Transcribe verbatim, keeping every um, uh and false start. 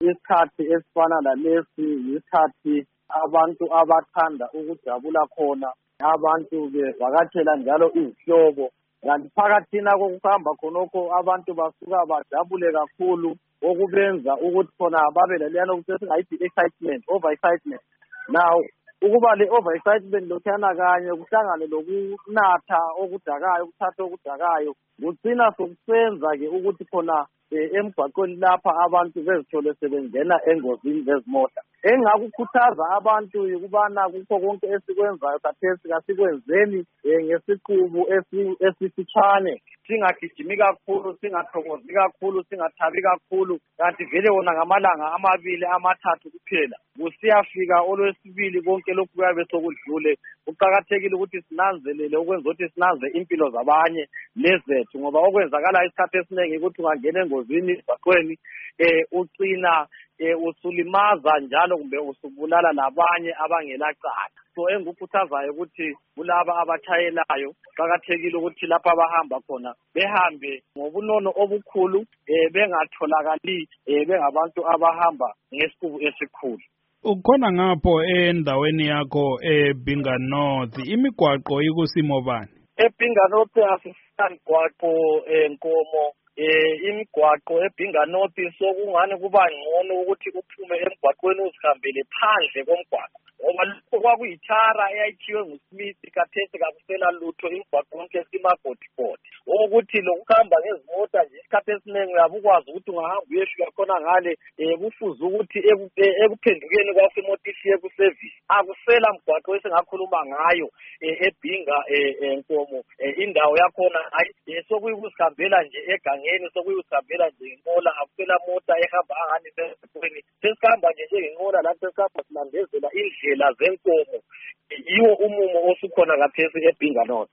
isikhathi esifana lalesi isikhathi abantu abathanda ukujabula khona, abantu bevakatshela njalo izihlobo. Kanti phakathina kokuhamba khonokho abantu basuka bajabule kakhulu okubenza ukuthi khona babe laleyana ukuthi singayithi excitement, over excitement. Now ukuba le over excitement lokhana kanye kuhlangane lokunatha okudakayo, ukuthatha okudakayo, kugcina sokusenza ke ukuthi khona emgwaqweni lapha abantu bezithole sebengena engozini zezimota. Engakukhuthaza abantu ukubana kukho konke esikwenzayo kathesi kasikwenzeni ngesiqubu esifitshane, singagijimi kakhulu, singathokozi kakhulu, singathabi kakhulu, kanti vele wona ngamalanga amabili amathathu kuphela kusiyafika olwesibili konke lokhu kuyabe sokudlule. Kuqakathekile ukuthi sinanzelele ukwenza ukuthi sinanze impilo zabanye lezethu, ngoba okwenzakala isikhathi esiningi ukuthi ungangena engozini emgwaqweni eh ucina usulimaza njalo kumbe usubulala labanye abangelacala. So engikukhuthazayo ukuthi kulaba abatshayelayo qakathekile ukuthi lapha abahamba khona behambe ngobunono obukhulu, eh bengatholakali eh bengabantu abahamba ngesiqubu esikhulu. Ukhona ngapho endaweni yakho eBinga North, imigwaqo ikusimo bani? eBinga North asifani gwaqo enkomo, eh imigwaqo eBinga North sokungani kuba ngcono ukuthi uphume emgwaqweni uzihambele phandle komgwaqo, ngoba lokho kwakuyithara eyayithiwe nguSmith kathesi kakusela lutho, imigwaqo yonke simabhodibhodi. Ukuthi lokuhamba ngezimota nje isikhathi esiningi uyabukwazi ukuthi ungahamba uyefika khona ngale kufuze ukuthi ekuphendukeni kwakho imoto ishiye kuservice. Akusela mgwaqo esingakhuluma ngayo eBinga enkomo, indawo yakhona hayi sokuyikuzihambela nje egangeni, sokuyikuzihambela nje inqola, akusela mota ehamba angani sesibweni, sesihamba nje njengenqola lapho sesihamba silandezela indlela zenkomo. Yiwo umumo osukhona kathesi eBinga North.